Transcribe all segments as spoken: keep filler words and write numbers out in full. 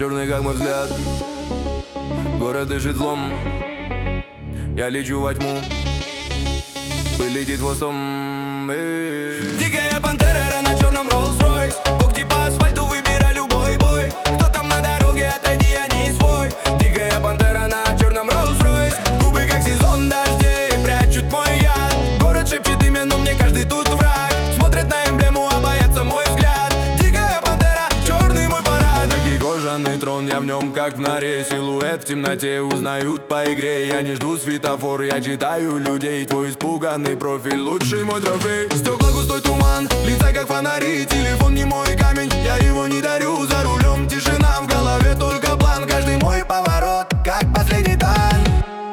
черный как мой взгляд. Город дышит злом, я лечу во тьму, пыль летит хвостом. Дикая пантера на черном Rolls-Royce. Когти по асфальту, выбирай любой бой. Кто там на дороге, отойди, я не свой. Дикая пантера на черном Rolls-Royce. Губы как сезон дождей прячут мой яд. Город шепчет имя, но мне каждый тут враг. Смотрят на эмблему, а боятся мой взгляд. Дикая пантера, черный мой парад. Такий кожаный трон, я в нем как в норе. Силуэт в темноте узнают по игре. Я не жду светофор, я читаю людей. Твой испуганный профиль, лучший мой трофей. Стекла густой туман, лица как фонари. Телефон не мой камень, я его не дарю. За рулем тишина, в голове только план. Каждый мой поворот, как последний танк.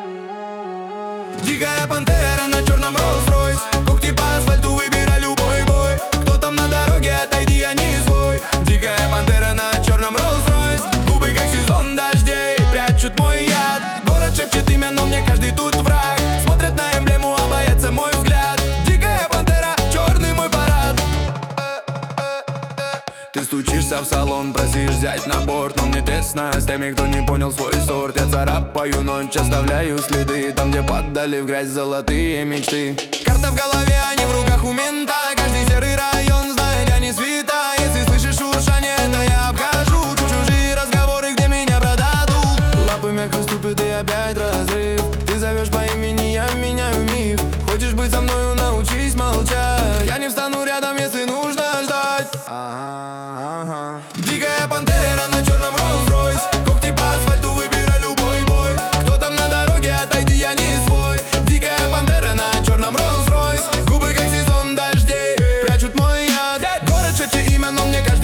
Дикая пантера на черном Rolls-Royce. Когти по асфальту, выбирай любой бой. Кто там на дороге, отойди, я не свой. Дикая пантера на черном Rolls-Royce. Губы как сезон дождей прячут мой яд. Город шепчет имя, но мне каждый тут враг. Смотрят на эмблему, а боятся мой взгляд. Дикая пантера, черный мой парад. Ты стучишься в салон, просишь взять на борт. Но мне тесно с теми, кто не понял свой сорт. Я царапаю ночь, оставляю следы там, где падали в грязь золотые мечты. Карта в голове, а не в руках у мента. Каждый серый район знает, я не свита. Если слышишь шуршание, это я обхожу. Чужие разговоры, где меня продадут. Лапы мягко ступят и опять разрыв. Ты зовешь по имени, я меняю миф. Хочешь быть со мною, научись молчать. Я не встану рядом, если нужно ждать. Ага, ага. Дикая пантера на черном Rolls-Royce. Когти по асфальту, выбирай любой бой. Кто там на дороге, отойди, я не свой. Дикая пантера на черном Rolls-Royce. Губы как сезон дождей прячут мой яд. Город шепчет имя, но мне кажется